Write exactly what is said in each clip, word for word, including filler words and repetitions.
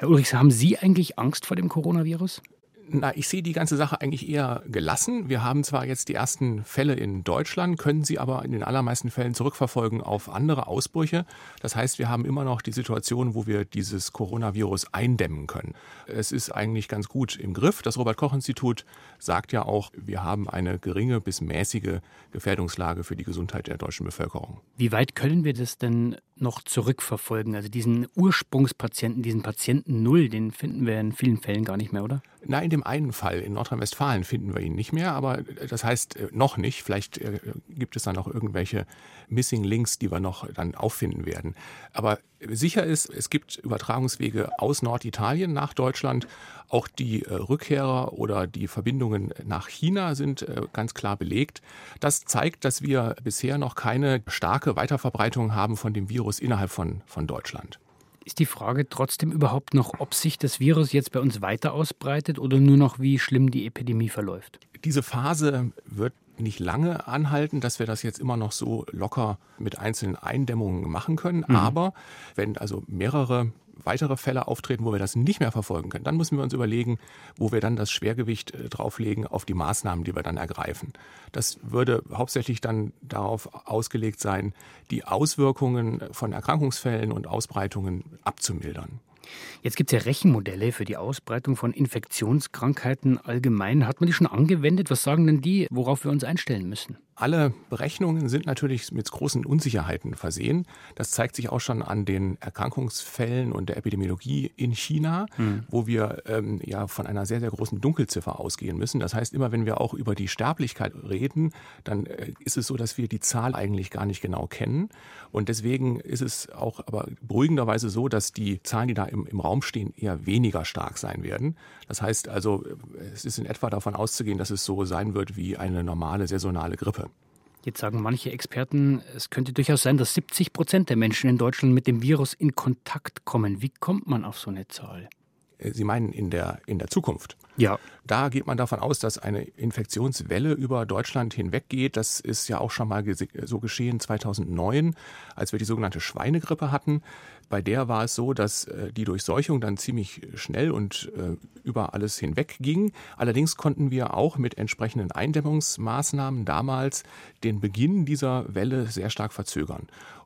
Herr Ulrichs, haben Sie eigentlich Angst vor dem Coronavirus? Na, ich sehe die ganze Sache eigentlich eher gelassen. Wir haben zwar jetzt die ersten Fälle in Deutschland, können sie aber in den allermeisten Fällen zurückverfolgen auf andere Ausbrüche. Das heißt, wir haben immer noch die Situation, wo wir dieses Coronavirus eindämmen können. Es ist eigentlich ganz gut im Griff. Das Robert-Koch-Institut sagt ja auch, wir haben eine geringe bis mäßige Gefährdungslage für die Gesundheit der deutschen Bevölkerung. Wie weit können wir das denn noch zurückverfolgen? Also diesen Ursprungspatienten, diesen Patienten Null, den finden wir in vielen Fällen gar nicht mehr, oder? Na, in dem einen Fall in Nordrhein-Westfalen finden wir ihn nicht mehr, aber das heißt äh, noch nicht. Vielleicht äh, gibt es dann noch irgendwelche Missing Links, die wir noch dann auffinden werden. Aber sicher ist, es gibt Übertragungswege aus Norditalien nach Deutschland. Auch die äh, Rückkehrer oder die Verbindungen nach China sind äh, ganz klar belegt. Das zeigt, dass wir bisher noch keine starke Weiterverbreitung haben von dem Virus innerhalb von, von Deutschland. Ist die Frage trotzdem überhaupt noch, ob sich das Virus jetzt bei uns weiter ausbreitet oder nur noch, wie schlimm die Epidemie verläuft? Diese Phase wird nicht lange anhalten, dass wir das jetzt immer noch so locker mit einzelnen Eindämmungen machen können. Mhm. Aber wenn also mehrere weitere Fälle auftreten, wo wir das nicht mehr verfolgen können, dann müssen wir uns überlegen, wo wir dann das Schwergewicht drauflegen auf die Maßnahmen, die wir dann ergreifen. Das würde hauptsächlich dann darauf ausgelegt sein, die Auswirkungen von Erkrankungsfällen und Ausbreitungen abzumildern. Jetzt gibt es ja Rechenmodelle für die Ausbreitung von Infektionskrankheiten allgemein. Hat man die schon angewendet? Was sagen denn die, worauf wir uns einstellen müssen? Alle Berechnungen sind natürlich mit großen Unsicherheiten versehen. Das zeigt sich auch schon an den Erkrankungsfällen und der Epidemiologie in China, mhm. wo wir ähm, ja von einer sehr, sehr großen Dunkelziffer ausgehen müssen. Das heißt, immer wenn wir auch über die Sterblichkeit reden, dann äh, ist es so, dass wir die Zahl eigentlich gar nicht genau kennen. Und deswegen ist es auch aber beruhigenderweise so, dass die Zahlen, die da im, im Raum stehen, eher weniger stark sein werden. Das heißt also, es ist in etwa davon auszugehen, dass es so sein wird wie eine normale saisonale Grippe. Jetzt sagen manche Experten, es könnte durchaus sein, dass siebzig Prozent der Menschen in Deutschland mit dem Virus in Kontakt kommen. Wie kommt man auf so eine Zahl? Sie meinen in der, in der Zukunft? Ja. Da geht man davon aus, dass eine Infektionswelle über Deutschland hinweggeht. Das ist ja auch schon mal so geschehen zweitausendneun, als wir die sogenannte Schweinegrippe hatten. Bei der war es so, dass die Durchseuchung dann ziemlich schnell und äh, über alles hinweg ging. Allerdings konnten wir auch mit entsprechenden Eindämmungsmaßnahmen damals den Beginn dieser Welle sehr stark verzögern.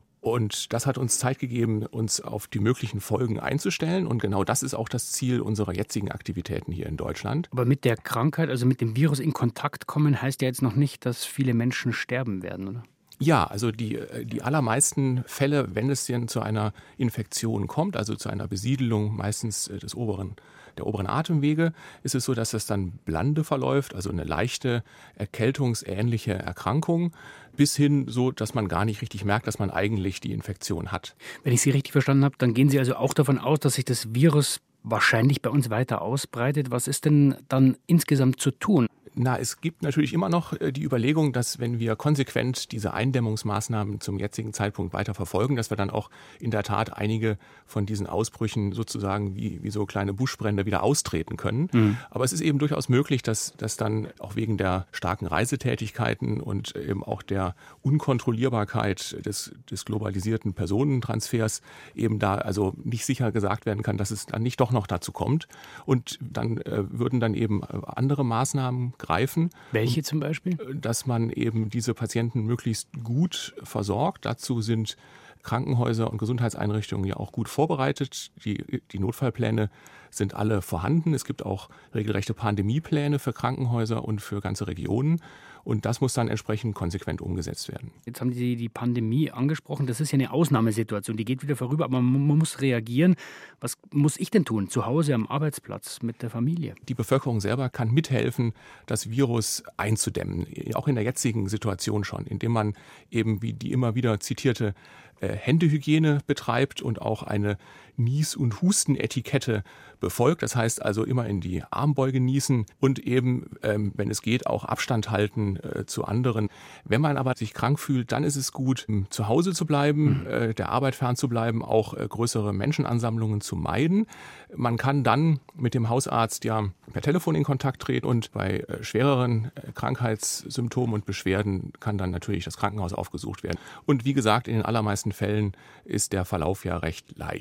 Und das hat uns Zeit gegeben, uns auf die möglichen Folgen einzustellen. Und genau das ist auch das Ziel unserer jetzigen Aktivitäten hier in Deutschland. Aber mit der Krankheit, also mit dem Virus in Kontakt kommen, heißt ja jetzt noch nicht, dass viele Menschen sterben werden, oder? Ja, also die, die allermeisten Fälle, wenn es denn zu einer Infektion kommt, also zu einer Besiedelung meistens des oberen, der oberen Atemwege, ist es so, dass das dann blande verläuft, also eine leichte erkältungsähnliche Erkrankung, bis hin so, dass man gar nicht richtig merkt, dass man eigentlich die Infektion hat. Wenn ich Sie richtig verstanden habe, dann gehen Sie also auch davon aus, dass sich das Virus wahrscheinlich bei uns weiter ausbreitet. Was ist denn dann insgesamt zu tun? Na, es gibt natürlich immer noch die Überlegung, dass wenn wir konsequent diese Eindämmungsmaßnahmen zum jetzigen Zeitpunkt weiter verfolgen, dass wir dann auch in der Tat einige von diesen Ausbrüchen sozusagen wie, wie so kleine Buschbrände wieder austreten können. Mhm. Aber es ist eben durchaus möglich, dass, dass dann auch wegen der starken Reisetätigkeiten und eben auch der Unkontrollierbarkeit des, des globalisierten Personentransfers eben da also nicht sicher gesagt werden kann, dass es dann nicht doch noch dazu kommt. Und dann äh, würden dann eben andere Maßnahmen greifen. Welche zum Beispiel? Dass man eben diese Patienten möglichst gut versorgt. Dazu sind Krankenhäuser und Gesundheitseinrichtungen ja auch gut vorbereitet. Die, die Notfallpläne sind alle vorhanden. Es gibt auch regelrechte Pandemiepläne für Krankenhäuser und für ganze Regionen. Und das muss dann entsprechend konsequent umgesetzt werden. Jetzt haben Sie die Pandemie angesprochen. Das ist ja eine Ausnahmesituation. Die geht wieder vorüber, aber man muss reagieren. Was muss ich denn tun? Zu Hause, am Arbeitsplatz, mit der Familie? Die Bevölkerung selber kann mithelfen, das Virus einzudämmen. Auch in der jetzigen Situation schon, indem man eben, wie die immer wieder zitierte, Händehygiene betreibt und auch eine Nies- und Hustenetikette befolgt. Das heißt also immer in die Armbeuge niesen und eben, ähm, wenn es geht, auch Abstand halten äh, zu anderen. Wenn man aber sich krank fühlt, dann ist es gut, zu Hause zu bleiben, mhm. äh, der Arbeit fernzubleiben, auch äh, größere Menschenansammlungen zu meiden. Man kann dann mit dem Hausarzt ja per Telefon in Kontakt treten und bei äh, schwereren äh, Krankheitssymptomen und Beschwerden kann dann natürlich das Krankenhaus aufgesucht werden. Und wie gesagt, in den allermeisten Fällen ist der Verlauf ja recht leicht.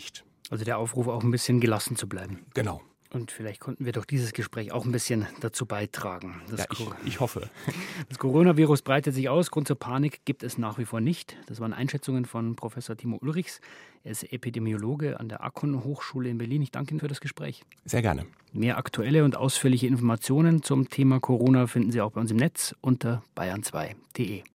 Also der Aufruf, auch ein bisschen gelassen zu bleiben. Genau. Und vielleicht konnten wir durch dieses Gespräch auch ein bisschen dazu beitragen. Das, ja, ich, ich hoffe. Das Coronavirus breitet sich aus. Grund zur Panik gibt es nach wie vor nicht. Das waren Einschätzungen von Professor Timo Ulrichs. Er ist Epidemiologe an der A K U N-Hochschule in Berlin. Ich danke Ihnen für das Gespräch. Sehr gerne. Mehr aktuelle und ausführliche Informationen zum Thema Corona finden Sie auch bei uns im Netz unter bayern zwei punkt de.